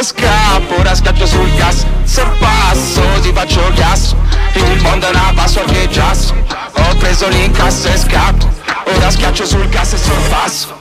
scappo, ora schiaccio sul gas. Se passo ti faccio il gas. Il mondo è una password che giasso. Ho preso l'incasso e scappo, ora schiaccio sul gas e sorpasso.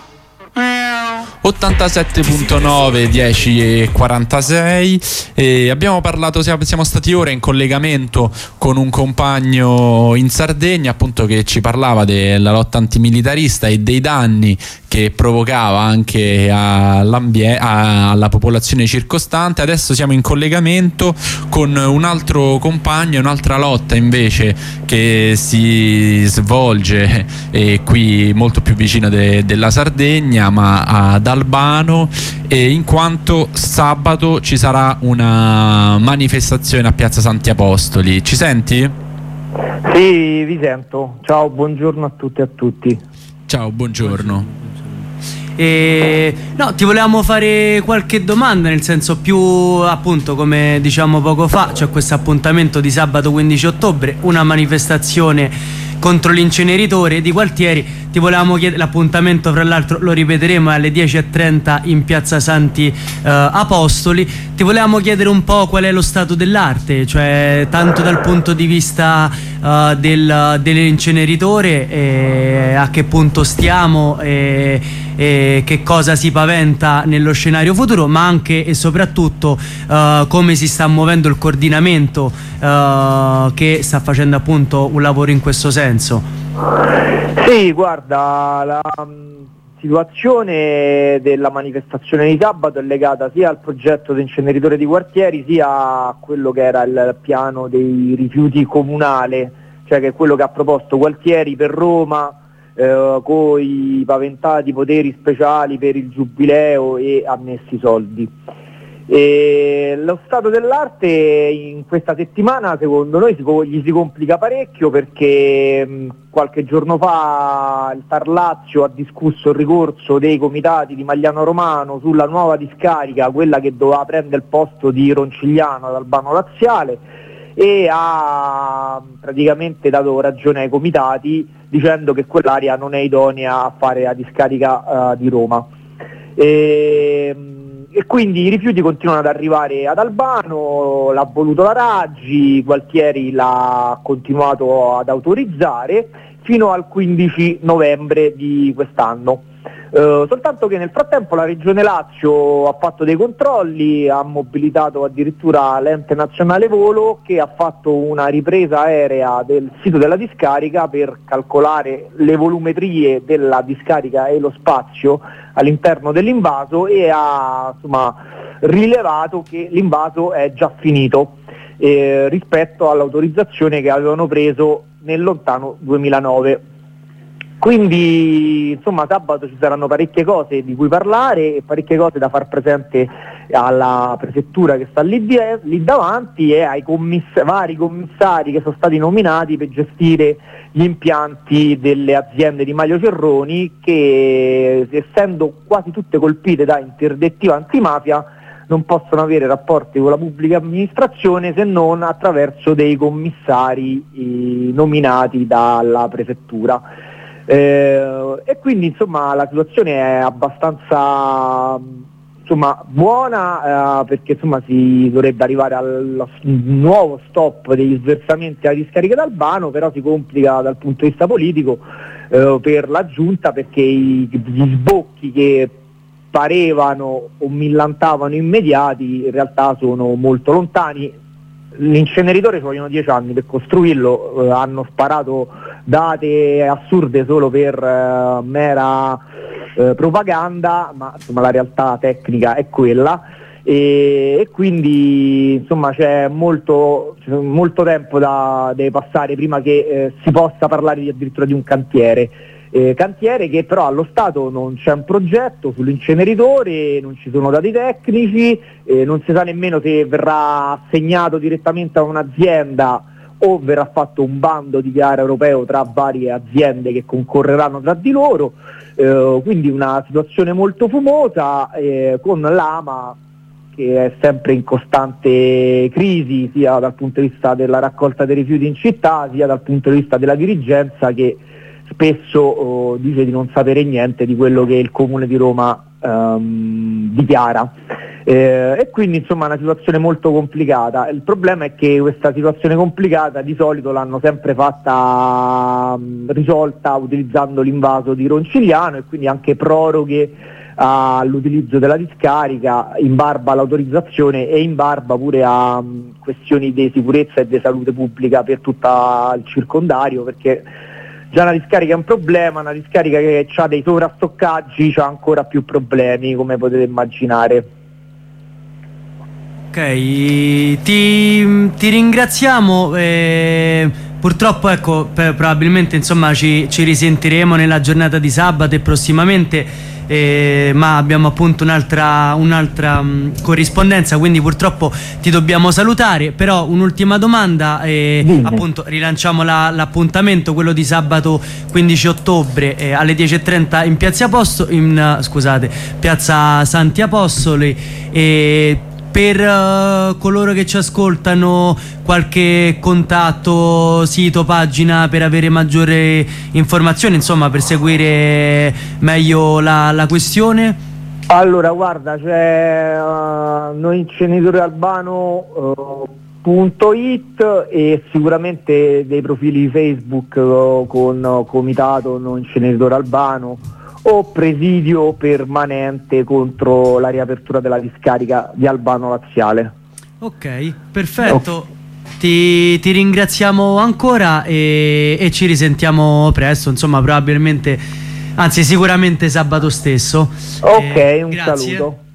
87.9 10:46 e abbiamo parlato, siamo stati ora in collegamento con un compagno in Sardegna, appunto, che ci parlava della lotta antimilitarista e dei danni che provocava anche alla popolazione circostante. Adesso siamo in collegamento con un altro compagno, un'altra lotta invece che si svolge qui molto più vicino della Sardegna, ma ad Albano, in quanto sabato ci sarà una manifestazione a Piazza Santi Apostoli. Ci senti? Sì, vi sento. Ciao, buongiorno a tutti e a tutti. Ciao, buongiorno. No, ti volevamo fare qualche domanda, nel senso, più appunto, come diciamo poco fa, c'è questo appuntamento di sabato 15 ottobre, una manifestazione contro l'inceneritore di Gualtieri. Ti volevamo chiedere, l'appuntamento fra l'altro lo ripeteremo alle 10:30 in Piazza Santi Apostoli. Ti volevamo chiedere un po' qual è lo stato dell'arte, cioè tanto dal punto di vista dell'inceneritore, a che punto stiamo, che cosa si paventa nello scenario futuro, ma anche e soprattutto come si sta muovendo il coordinamento che sta facendo appunto un lavoro in questo senso. Sì, guarda, la situazione della manifestazione di sabato è legata sia al progetto dell'inceneritore di Gualtieri, sia a quello che era il piano dei rifiuti comunale, cioè che è quello che ha proposto Gualtieri per Roma, con i paventati poteri speciali per il giubileo e annessi soldi. E lo stato dell'arte in questa settimana secondo noi gli si complica parecchio, perché qualche giorno fa il TAR Lazio ha discusso il ricorso dei comitati di Magliano Romano sulla nuova discarica, quella che doveva prendere il posto di Roncigliano ad Albano Laziale, e ha praticamente dato ragione ai comitati dicendo che quell'area non è idonea a fare la discarica di Roma. E quindi i rifiuti continuano ad arrivare ad Albano, l'ha voluto la Raggi, Gualtieri l'ha continuato ad autorizzare fino al 15 novembre di quest'anno. Soltanto che nel frattempo la Regione Lazio ha fatto dei controlli, ha mobilitato addirittura l'Ente Nazionale Volo, che ha fatto una ripresa aerea del sito della discarica per calcolare le volumetrie della discarica e lo spazio all'interno dell'invaso, e ha rilevato che l'invaso è già finito rispetto all'autorizzazione che avevano preso nel lontano 2009. Quindi sabato ci saranno parecchie cose di cui parlare e parecchie cose da far presente alla prefettura che sta lì davanti, e ai vari commissari che sono stati nominati per gestire gli impianti delle aziende di Mario Cerroni, che essendo quasi tutte colpite da interdittiva antimafia non possono avere rapporti con la pubblica amministrazione se non attraverso dei commissari nominati dalla prefettura. E quindi la situazione è abbastanza buona, perché si dovrebbe arrivare al nuovo stop degli sversamenti alla discarica d'Albano, però si complica dal punto di vista politico per la giunta, perché gli sbocchi che parevano o millantavano immediati in realtà sono molto lontani. L'inceneritore ci vogliono 10 anni per costruirlo, hanno sparato date assurde solo per mera propaganda, ma la realtà tecnica è quella, e quindi c'è molto tempo da deve passare prima che si possa parlare addirittura di un cantiere che però allo Stato non c'è un progetto sull'inceneritore, non ci sono dati tecnici, non si sa nemmeno se verrà assegnato direttamente a un'azienda o verrà fatto un bando di gara europeo tra varie aziende che concorreranno tra di loro, quindi una situazione molto fumosa, con l'AMA che è sempre in costante crisi, sia dal punto di vista della raccolta dei rifiuti in città, sia dal punto di vista della dirigenza, che spesso dice di non sapere niente di quello che il Comune di Roma di Chiara. E quindi insomma è una situazione molto complicata. Il problema è che questa situazione complicata di solito l'hanno sempre fatta risolta utilizzando l'invaso di Roncigliano e quindi anche proroghe all'utilizzo della discarica in barba all'autorizzazione e in barba pure a questioni di sicurezza e di salute pubblica per tutto il circondario, perché già una discarica è un problema, una discarica che ha dei sovrastoccaggi ha ancora più problemi, come potete immaginare. Ok, ti ringraziamo. Purtroppo ecco, probabilmente insomma ci risentiremo nella giornata di sabato e prossimamente, ma abbiamo appunto un'altra corrispondenza, quindi purtroppo ti dobbiamo salutare. Però un'ultima domanda, appunto rilanciamo l'appuntamento, quello di sabato 15 ottobre alle 10:30 in Piazza Santi Apostoli. Per coloro che ci ascoltano, qualche contatto, sito, pagina per avere maggiore informazione, insomma per seguire meglio la questione? Allora guarda, c'è noincenitorialbano.it e sicuramente dei profili Facebook con Comitato No Inceneritore Albano o presidio permanente contro la riapertura della discarica di Albano Laziale. Ok, perfetto. Ti ringraziamo ancora e ci risentiamo presto, insomma probabilmente, anzi sicuramente sabato stesso. Ok, un grazie. saluto.